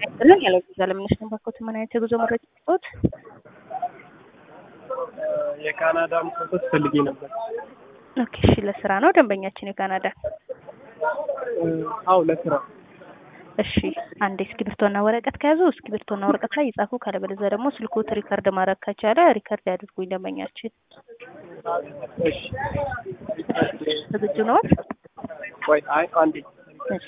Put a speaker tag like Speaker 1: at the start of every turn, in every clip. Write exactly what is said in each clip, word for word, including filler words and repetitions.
Speaker 1: አይደለም ያለው ቪዛ ለምንሽ ነው ባኮት ምን አይነት የጉዞ መረጃ ልትወት?
Speaker 2: የካናዳ ፓስፖርት ፈልጌ ነበር።
Speaker 1: ኦኬ እሺ፣ ለስራ ነው ደንበኛችን የካናዳ?
Speaker 2: አው ለስራ።
Speaker 1: እሺ አንዴ እስክሪብቶና ወረቀት ከያዙ እስክሪብቶና ወረቀት ላይ ይጻፉ፣ ካለበለዚያ ደግሞ ስልኩት ሪከርድ ማድረግ ከቻለ ሪከርድ ያድርጉኝ ደንበኛችን።
Speaker 2: እሺ
Speaker 1: ዝግጁ ነው?
Speaker 2: ወይ አይ አንዴ
Speaker 1: እሺ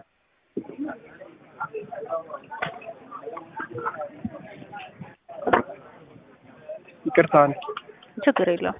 Speaker 2: ይቅርታ አንዴ።
Speaker 1: ችግር የለውም።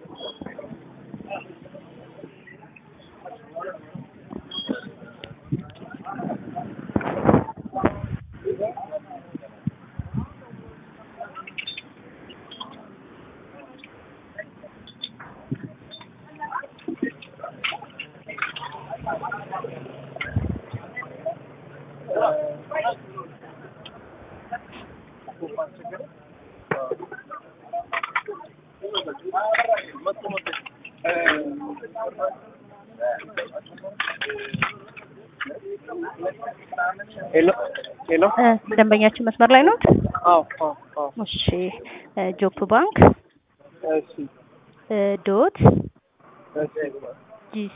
Speaker 2: ሄሎ ሄሎ፣
Speaker 1: ደንበኛችን መስመር ላይ ነው?
Speaker 2: አዎ አዎ አዎ።
Speaker 1: እሺ ጆፕ ባንክ
Speaker 2: እሺ
Speaker 1: ዶት
Speaker 2: እሺ
Speaker 1: ጂሲ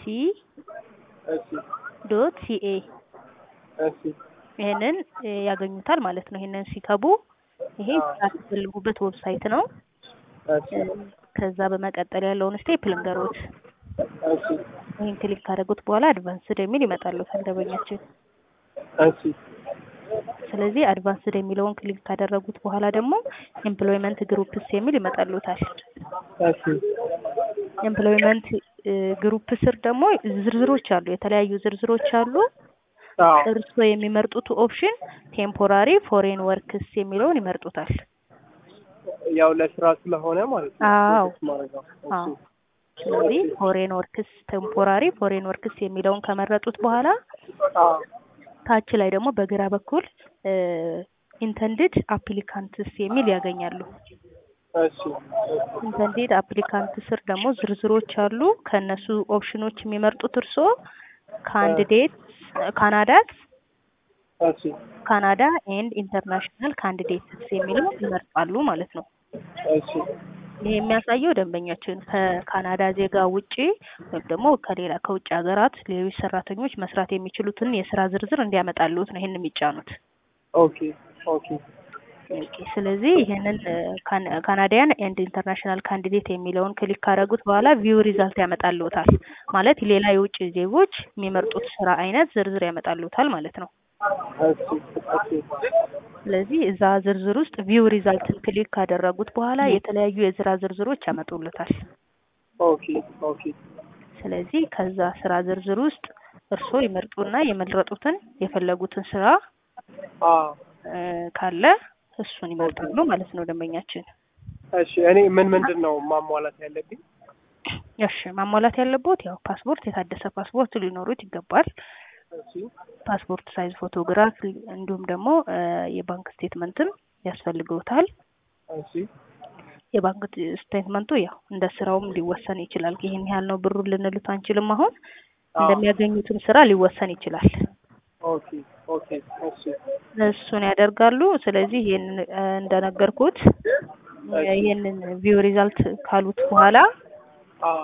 Speaker 2: እሺ
Speaker 1: ዶት ሲኤ
Speaker 2: እሺ
Speaker 1: ይሄንን ያገኙታል ማለት ነው። ይሄንን ሲከቡ ይሄ ያስፈልጉበት ዌብሳይት ነው።
Speaker 2: እሺ
Speaker 1: ከዛ በመቀጠል ያለውን ስቴፕ ልንገሮት።
Speaker 2: እሺ
Speaker 1: ይሄን ክሊክ ካደረጉት በኋላ አድቫንስድ የሚል ይመጣልዎታል ደንበኛችን።
Speaker 2: እሺ
Speaker 1: ስለዚህ አድቫንስድ የሚለውን ክሊክ ካደረጉት በኋላ ደግሞ ኤምፕሎይመንት ግሩፕስ የሚል ይመጣልዎታል።
Speaker 2: እሺ
Speaker 1: ኤምፕሎይመንት ግሩፕ ስር ደግሞ ዝርዝሮች አሉ፣ የተለያዩ ዝርዝሮች አሉ።
Speaker 2: አዎ
Speaker 1: እርስዎ የሚመርጡት ኦፕሽን ቴምፖራሪ ፎሬን ወርክስ የሚለውን ይመርጡታል።
Speaker 2: ያው ለስራ ስለሆነ ማለት ነው።
Speaker 1: አዎ
Speaker 2: ማረጋው።
Speaker 1: አዎ። ስለዚህ ፎሬን ወርክስ ቴምፖራሪ ፎሬን ወርክስ የሚለውን ከመረጡት በኋላ
Speaker 2: አዎ
Speaker 1: ታች ላይ ደግሞ በግራ በኩል ኢንተንድድ አፕሊካንትስ የሚል ያገኛሉ።
Speaker 2: እሺ
Speaker 1: ኢንተንድድ አፕሊካንት ስር ደግሞ ዝርዝሮች አሉ። ከነሱ ኦፕሽኖች የሚመርጡት እርስዎ ካንዲዴት ካናዳት
Speaker 2: እሺ
Speaker 1: ካናዳ ኤንድ ኢንተርናሽናል ካንዲዴትስ የሚለው ይመርጣሉ ማለት ነው።
Speaker 2: እሺ
Speaker 1: ይሄ የሚያሳየው ደንበኛችን ከካናዳ ዜጋ ውጪ ወይም ደግሞ ከሌላ ከውጭ ሀገራት ሌሎች ሰራተኞች መስራት የሚችሉትን የስራ ዝርዝር እንዲያመጣሉት ነው ይሄን የሚጫኑት።
Speaker 2: ኦኬ ኦኬ
Speaker 1: ኦኬ። ስለዚህ ይሄንን ካናዲያን ኤንድ ኢንተርናሽናል ካንዲዴት የሚለውን ክሊክ ካደረጉት በኋላ ቪው ሪዛልት ያመጣልዎታል። ማለት ሌላ የውጭ ዜጎች የሚመርጡት ስራ አይነት ዝርዝር ያመጣልዎታል ማለት ነው።
Speaker 2: እሺ እሺ
Speaker 1: ስለዚህ እዛ ዝርዝር ውስጥ ቪው ሪዛልትን ክሊክ ካደረጉት በኋላ የተለያዩ የስራ ዝርዝሮች ያመጡልታል።
Speaker 2: ኦኬ ኦኬ።
Speaker 1: ስለዚህ ከዛ ስራ ዝርዝር ውስጥ እርስዎ ይመርጡና የመረጡትን የፈለጉትን ስራ
Speaker 2: አዎ
Speaker 1: ካለ እሱን ይመርጣሉ ማለት ነው ደንበኛችን።
Speaker 2: እሺ እኔ ምን ምንድን ነው ማሟላት ያለብኝ?
Speaker 1: እሺ ማሟላት ያለቦት ያው ፓስፖርት፣ የታደሰ ፓስፖርት ሊኖሩት ይገባል።
Speaker 2: እሺ
Speaker 1: ፓስፖርት ሳይዝ ፎቶግራፍ እንዲሁም ደግሞ የባንክ ስቴትመንትም ያስፈልገውታል።
Speaker 2: እሺ
Speaker 1: የባንክ ስቴትመንቱ ያው እንደ ስራውም ሊወሰን ይችላል። ይሄን ያህል ነው ብሩ ልንሉት አንችልም። አሁን እንደሚያገኙትም ስራ ሊወሰን ይችላል።
Speaker 2: ኦኬ ኦኬ እሺ
Speaker 1: እሱን ያደርጋሉ። ስለዚህ ይሄን እንደነገርኩት ይሄንን ቪው ሪዛልት ካሉት በኋላ
Speaker 2: አዎ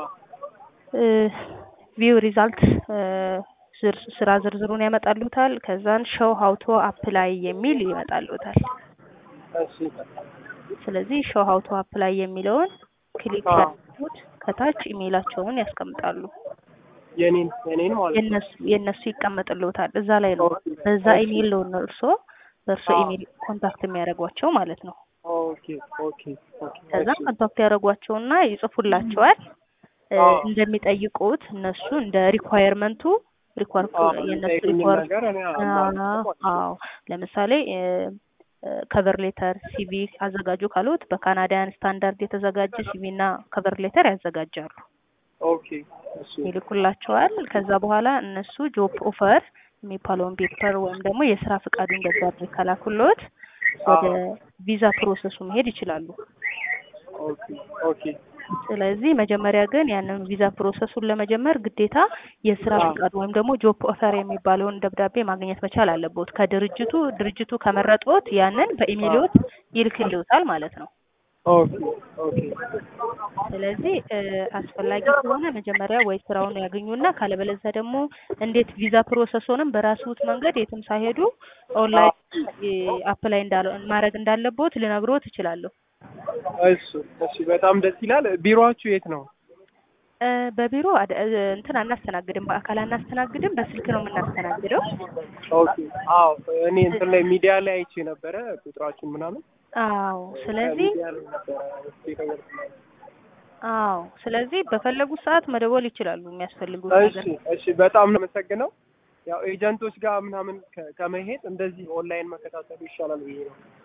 Speaker 1: ቪው ሪዛልት ስራ ዝርዝሩን ያመጣሉታል። ከዛን ሾው ሃው ቱ አፕላይ የሚል ይመጣሉታል።
Speaker 2: እሺ
Speaker 1: ስለዚህ ሾው ሃው ቱ አፕላይ የሚለውን ክሊክ ያደርጉት ከታች ኢሜይላቸውን ያስቀምጣሉ።
Speaker 2: የኔን የኔን ማለት
Speaker 1: የነሱ የነሱ ይቀመጥልዎታል እዛ ላይ ነው። በዛ ኢሜይል ነው እርስዎ በእርሶ ኢሜይል ኮንታክት የሚያደርጓቸው ማለት ነው።
Speaker 2: ኦኬ ኦኬ ኦኬ።
Speaker 1: ከዛ ኮንታክት ያደርጓቸውና ይጽፉላቸዋል እንደሚጠይቁት እነሱ እንደ ሪኳየርመንቱ ሪኳርድ የነሱ ሪኳርድ አዎ ለምሳሌ ከቨር ሌተር ሲቪ አዘጋጁ ካሉት በካናዳያን ስታንዳርድ የተዘጋጀ ሲቪ እና ከቨር ሌተር ያዘጋጃሉ።
Speaker 2: ኦኬ እሺ
Speaker 1: ይልኩላቸዋል። ከዛ በኋላ እነሱ ጆብ ኦፈር የሚባለውን ፔፐር ወይም ደግሞ የስራ ፍቃዱን ደብዳቤ ከላኩሎት ወደ ቪዛ ፕሮሰሱ መሄድ ይችላሉ።
Speaker 2: ኦኬ ኦኬ
Speaker 1: ስለዚህ መጀመሪያ ግን ያንን ቪዛ ፕሮሰሱን ለመጀመር ግዴታ የስራ ፍቃድ ወይም ደግሞ ጆብ ኦፈር የሚባለውን ደብዳቤ ማግኘት መቻል አለበት ከድርጅቱ ድርጅቱ ከመረጦት ያንን በኢሜይሎት ይልክልዎታል ማለት ነው።
Speaker 2: ኦኬ ኦኬ
Speaker 1: ስለዚህ አስፈላጊ ከሆነ መጀመሪያ ወይ ስራውን ያገኙና ካለበለዚያ ደግሞ እንዴት ቪዛ ፕሮሰሱንም በራስዎት መንገድ የትም ሳይሄዱ ኦንላይን አፕላይ እንዳለ ማድረግ እንዳለበት ልነግሮት እችላለሁ።
Speaker 2: እሺ እሺ በጣም ደስ ይላል። ቢሮአችሁ የት ነው?
Speaker 1: በቢሮ እንትን አናስተናግድም፣ በአካል አናስተናግድም፣ በስልክ ነው የምናስተናግደው።
Speaker 2: ኦኬ አዎ እኔ እንትን ላይ ሚዲያ ላይ አይቼ ነበረ ቁጥራችሁን ምናምን።
Speaker 1: አዎ ስለዚህ አዎ ስለዚህ በፈለጉት ሰዓት መደወል ይችላሉ የሚያስፈልጉት ነገር።
Speaker 2: እሺ እሺ በጣም ነው የምሰግነው። ያው ኤጀንቶች ጋር ምናምን ከመሄድ እንደዚህ ኦንላይን መከታተሉ ይሻላል ብዬ ነው።